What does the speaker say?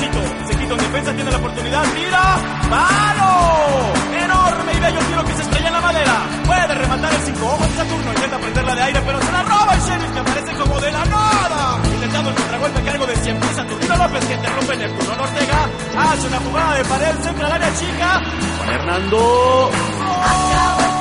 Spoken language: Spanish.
Chito. Se quita en defensa, tiene la oportunidad. ¡Tira! ¡Palo! Enorme y bello tiro que se estrella en la madera. Puede rematar el 5. Ojo de Saturno. Intenta prenderla de aire, pero se la roba el Sheriff, que aparece como de la nada. Intentando el contragolpe, cargo de 100 pies. Saturnino López, que interrumpe Neptuno Ortega. Hace una jugada de pared, centra al área chica. Juan Hernando.